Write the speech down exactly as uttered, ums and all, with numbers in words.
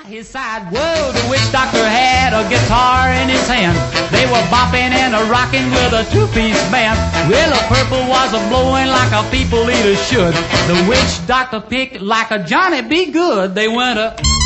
his side. Whoa, the witch doctor had a guitar in his hand. They were bopping and a rocking with a two-piece band. Well, a purple was a blowing like a people eater should. The witch doctor picked like a Johnny B. Good. They went a